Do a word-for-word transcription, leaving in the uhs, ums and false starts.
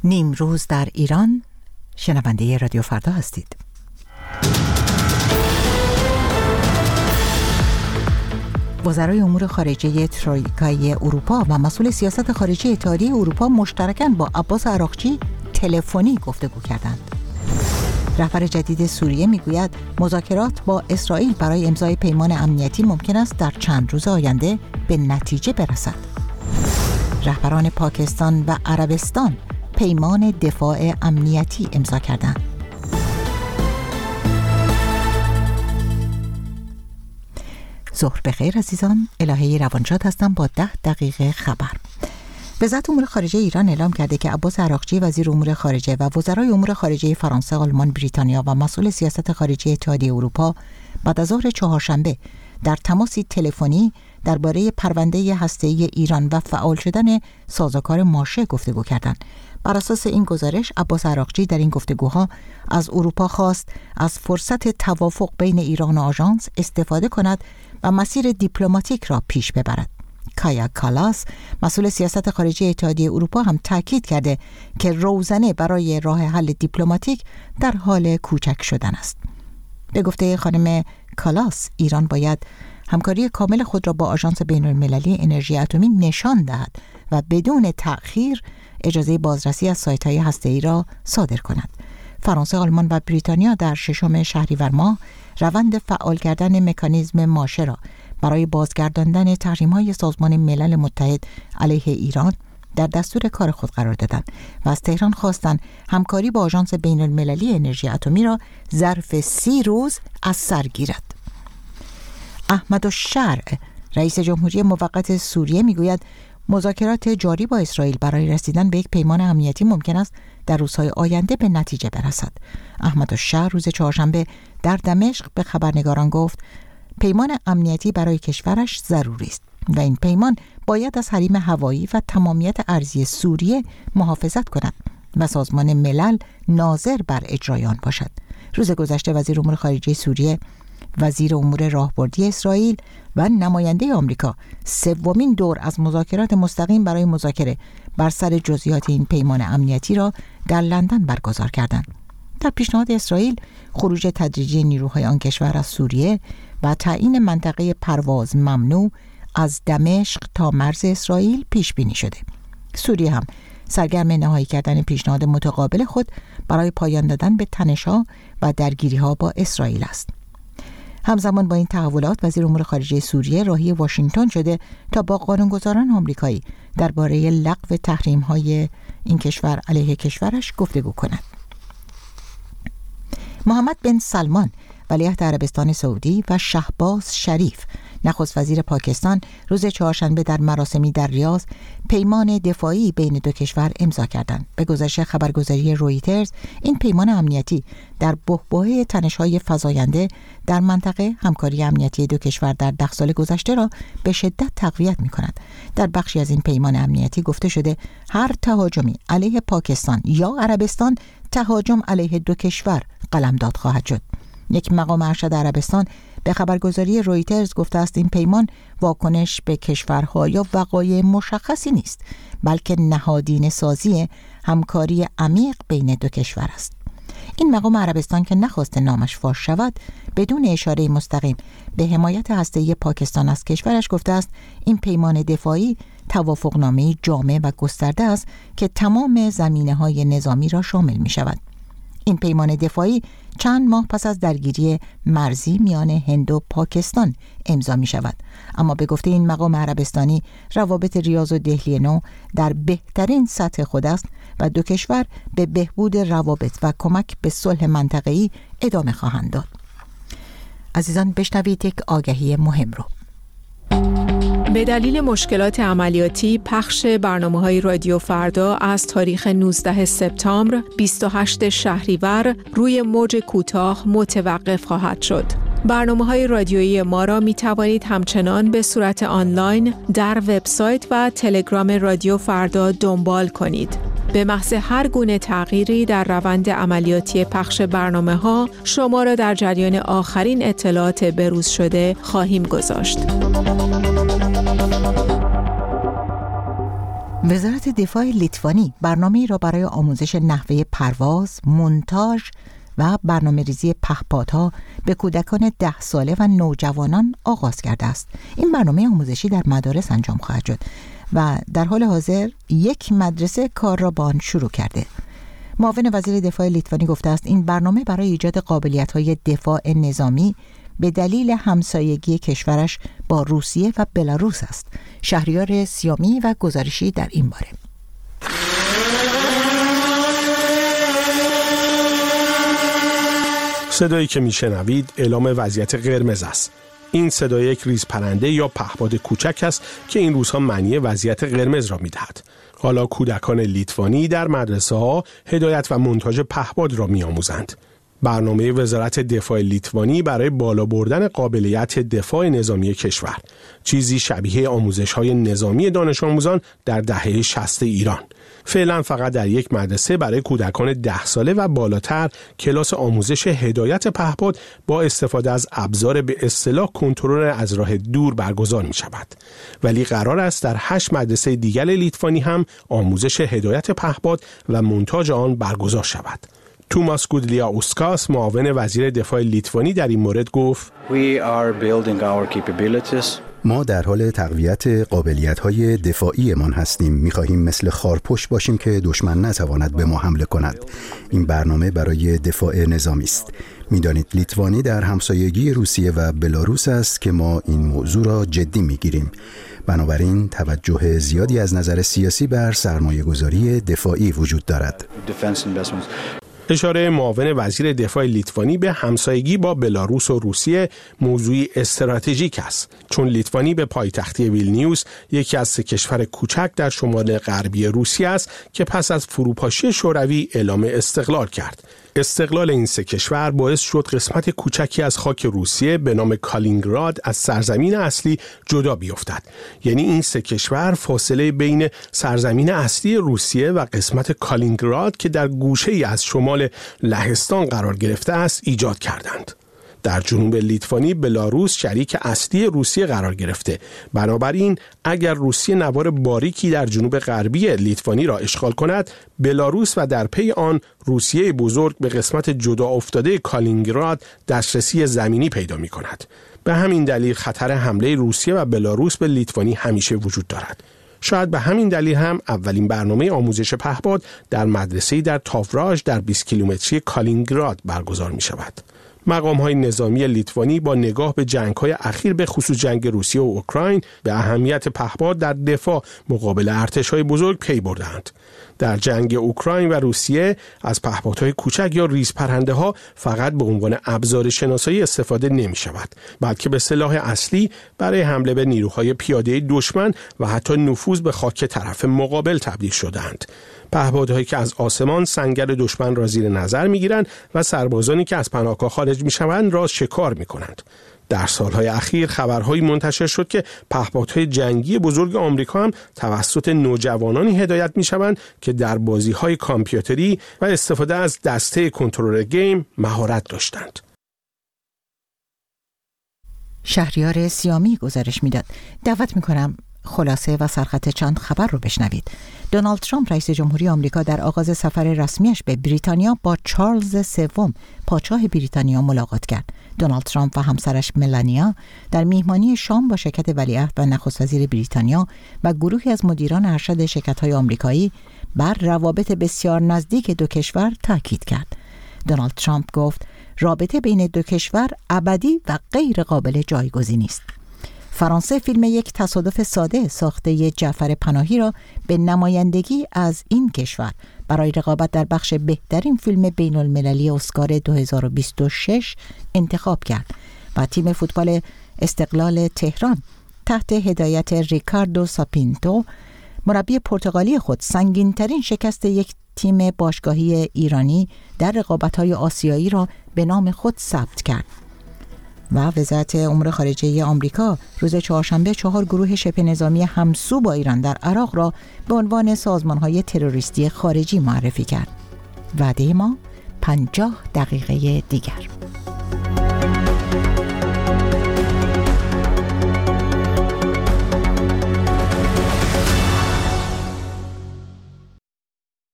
نیمروز در ایران. شنونده رادیو فردا هستید. وزرای امور خارجه ترویکای اروپا و مسئول سیاست خارجی اتحادیه اروپا مشترکاً با عباس عراقچی تلفنی گفتگو کردند. رهبر جدید سوریه میگوید مذاکرات با اسرائیل برای امضای پیمان امنیتی ممکن است در چند روز آینده به نتیجه برسد. رهبران پاکستان و عربستان پیمان دفاع امنیتی امضا کردند. ظهر بخیر عزیزان، الهه روانشاد هستم با ده دقیقه خبر. وزارت امور خارجه ایران اعلام کرده که عباس عراقچی وزیر امور خارجه و وزرای امور خارجه فرانسه، آلمان، بریتانیا و مسئول سیاست خارجی اتحادیه اروپا بعد از ظهر چهارشنبه در تماسی تلفنی درباره پرونده هسته‌ای ایران و فعال شدن سازوکار ماشه گفتگو کردند. بر اساس این گزارش عباس عراقچی در این گفتگوها از اروپا خواست از فرصت توافق بین ایران و آژانس استفاده کند و مسیر دیپلماتیک را پیش ببرد. کایا کالاس، مسئول سیاست خارجی اتحادیه اروپا، هم تاکید کرده که روزنه برای راه حل دیپلماتیک در حال کوچک شدن است. به گفته خانم کالاس، ایران باید همکاری کامل خود را با آژانس بین‌المللی انرژی اتمی نشان دهد و بدون تأخیر اجازه بازرسی از سایت‌های هسته‌ای را صادر کند. فرانسه، آلمان و بریتانیا در ششم شهریور ماه روند فعال کردن مکانیزم ماشه را برای بازگرداندن تحریم‌های سازمان ملل متحد علیه ایران در دستور کار خود قرار دادند و از تهران خواستند همکاری با آژانس بین‌المللی انرژی اتمی را ظرف سی روز از سر گیرد. احمد الشرع، رئیس جمهوری موقت سوریه، میگوید مذاکرات جاری با اسرائیل برای رسیدن به یک پیمان امنیتی ممکن است در روزهای آینده به نتیجه برسد. احمد الشرع روز چهارشنبه در دمشق به خبرنگاران گفت پیمان امنیتی برای کشورش ضروری است و این پیمان باید از حریم هوایی و تمامیت ارضی سوریه محافظت کند و سازمان ملل ناظر بر اجرای آن باشد. روز گذشته وزیر امور خارجه سوریه، وزیر امور راهبردی اسرائیل و نماینده آمریکا سومین دور از مذاکرات مستقیم برای مذاکره بر سر جزئیات این پیمان امنیتی را در لندن برگزار کردند. در پیشنهاد اسرائیل خروج تدریجی نیروهای آن کشور از سوریه و تعیین منطقه پرواز ممنوع از دمشق تا مرز اسرائیل پیش بینی شده. سوریه هم سرگرم نهایی کردن پیشنهاد متقابل خود برای پایان دادن به تنش‌ها و درگیری‌ها با اسرائیل است. همزمان با این تحولات وزیر امور خارجه سوریه راهی واشنگتن شده تا با قانونگذاران آمریکایی درباره لغو تحریم‌های این کشور علیه کشورش گفتگو کند. محمد بن سلمان ولیعهد عربستان سعودی و شهباز شریف نخست وزیر پاکستان روز چهارشنبه در مراسمی در ریاض پیمان دفاعی بین دو کشور امضا کردند. به گزارش خبرگزاری رویترز، این پیمان امنیتی در بحبوحه تنش‌های فزاینده در منطقه همکاری امنیتی دو کشور در ده سال گذشته را به شدت تقویت می‌کند. در بخشی از این پیمان امنیتی گفته شده هر تهاجمی علیه پاکستان یا عربستان تهاجم علیه دو کشور قلمداد خواهد شد. یک مقام ارشد عربستان به خبرگزاری رویترز گفته است این پیمان واکنش به کشورها یا وقایع مشخصی نیست، بلکه نهادینه سازی همکاری عمیق بین دو کشور است. این مقام عربستان که نخواست نامش فاش شود، بدون اشاره مستقیم به حمایت هسته‌ای پاکستان از کشورش گفته است این پیمان دفاعی توافقنامه‌ای جامع و گسترده است که تمام زمینه‌های نظامی را شامل می‌شود. این پیمان دفاعی چند ماه پس از درگیری مرزی میان هند و پاکستان امضا می شود، اما به گفته این مقام عربستانی روابط ریاض و دهلی نو در بهترین سطح خود است و دو کشور به بهبود روابط و کمک به صلح منطقه‌ای ادامه خواهند داد. عزیزان، بشنوید یک آگهی مهم رو. به دلیل مشکلات عملیاتی پخش برنامه‌های رادیو فردا از تاریخ نوزدهم سپتامبر بیست و هشتم شهریور روی موج کوتاه متوقف خواهد شد. برنامه‌های رادیویی ما را می توانید همچنان به صورت آنلاین در وبسایت و تلگرام رادیو فردا دنبال کنید. به محض هر گونه تغییری در روند عملیاتی پخش برنامه‌ها شما را در جریان آخرین اطلاعات بروز شده خواهیم گذاشت. وزارت دفاع لیتوانی برنامه‌ای را برای آموزش نحوه پرواز، مونتاژ و برنامه‌ریزی پهپادها به کودکان ده ساله و نوجوانان آغاز کرده است. این برنامه آموزشی در مدارس انجام خواهد شد و در حال حاضر یک مدرسه کار را با آن شروع کرده. معاون وزیر دفاع لیتوانی گفته است این برنامه برای ایجاد قابلیت‌های دفاع نظامی به دلیل همسایگی کشورش با روسیه و بلاروس است. شهریار سیامی و گزارشی در این باره. صدایی که میشنوید اعلام وضعیت قرمز است. این صدای یک ریزپرنده یا پهپاد کوچک است که این روزها معنی وضعیت قرمز را میدهد. حالا کودکان لیتوانی در مدرسه ها هدایت و مونتاژ پهپاد را میآموزند. برنامه وزارت دفاع لیتوانی برای بالا بردن قابلیت دفاع نظامی کشور، چیزی شبیه آموزش‌های نظامی دانش آموزان در دهه شصت ایران. فعلا فقط در یک مدرسه برای کودکان ده ساله و بالاتر کلاس آموزش هدایت پهپاد با استفاده از ابزار به اصطلاح کنترل از راه دور برگزار می شود. ولی قرار است در هشت مدرسه دیگر لیتوانی هم آموزش هدایت پهپاد و مونتاژ آن برگزار شود. توماس گودلیاوسکاس معاون وزیر دفاع لیتوانی در این مورد گفت We are building our capabilities. ما در حال تقویت قابلیت‌های دفاعیمان هستیم. می‌خواهیم مثل خارپشت باشیم که دشمن نتواند به ما حمله کند. این برنامه برای دفاع نظامی است. می‌دانید لیتوانی در همسایگی روسیه و بلاروس است که ما این موضوع را جدی می‌گیریم. بنابراین توجه زیادی از نظر سیاسی بر سرمایه‌گذاری دفاعی وجود دارد. اشاره معاون وزیر دفاع لیتوانی به همسایگی با بلاروس و روسیه موضوعی استراتژیک است، چون لیتوانی به پایتختی ویلنیوس، یکی از سه کشور کوچک در شمال غربی روسیه است که پس از فروپاشی شوروی اعلام استقلال کرد. استقلال این سه کشور باعث شد قسمت کوچکی از خاک روسیه به نام کالینگراد از سرزمین اصلی جدا بیفتد. یعنی این سه کشور فاصله بین سرزمین اصلی روسیه و قسمت کالینگراد که در گوشه‌ای از شمال لهستان قرار گرفته است ایجاد کردند. در جنوب لیتوانی بلاروس شریک اصلی روسیه قرار گرفته. بنابراین اگر روسیه نوار باریکی در جنوب غربی لیتوانی را اشغال کند، بلاروس و در پی آن روسیه بزرگ به قسمت جدا افتاده کالینگراد دسترسی زمینی پیدا می کند. به همین دلیل خطر حمله روسیه و بلاروس به لیتوانی همیشه وجود دارد. شاید به همین دلیل هم اولین برنامه آموزش پهپاد در مدرسه‌ای در تاوراژ در بیست کیلومتری کالینگراد برگزار می شود. مقام‌های نظامی لیتوانی با نگاه به جنگ‌های اخیر به خصوص جنگ روسیه و اوکراین به اهمیت پهپاد در دفاع مقابل ارتش‌های بزرگ پی بردند. در جنگ اوکراین و روسیه از پهپادهای کوچک یا ریزپرنده‌ها فقط به عنوان ابزار شناسایی استفاده نمی‌شود، بلکه به سلاح اصلی برای حمله به نیروهای پیاده دشمن و حتی نفوذ به خاک طرف مقابل تبدیل شدند. پهپادهایی که از آسمان سنگر دشمن را زیر نظر می‌گیرند و سربازانی که از پناهگاه خارج می‌شوند را شکار می‌کنند. در سالهای اخیر خبرهایی منتشر شد که پهپادهای جنگی بزرگ آمریکا هم توسط نوجوانانی هدایت می‌شوند که در بازی‌های کامپیوتری و استفاده از دسته کنترل گیم مهارت داشتند. شهریار سیامی گزارش میداد. دعوت می‌کنم خلاصه و سرخط چند خبر رو بشنوید. دونالد ترامپ رئیس جمهوری آمریکا در آغاز سفر رسمیش به بریتانیا با چارلز سوم پادشاه بریتانیا ملاقات کرد. دونالد ترامپ و همسرش ملانیا در میهمانی شام با شرکت ولیعهد و نخست وزیر بریتانیا و گروهی از مدیران ارشد شرکت‌های آمریکایی بر روابط بسیار نزدیک دو کشور تاکید کرد. دونالد ترامپ گفت رابطه بین دو کشور ابدی و غیر قابل جایگزینی است. فرانسه فیلم یک تصادف ساده ساخته جعفر پناهی را به نمایندگی از این کشور برای رقابت در بخش بهترین فیلم بین المللی اسکار دو هزار و بیست و شش انتخاب کرد و تیم فوتبال استقلال تهران تحت هدایت ریکاردو ساپینتو مربی پرتغالی خود سنگین‌ترین شکست یک تیم باشگاهی ایرانی در رقابت‌های آسیایی را به نام خود ثبت کرد. و وزارت امور خارجه آمریکا روز چهارشنبه چهار گروه شبه نظامی همسو با ایران در عراق را به عنوان سازمان‌های تروریستی خارجی معرفی کرد. وعده ما پنجاه دقیقه دیگر.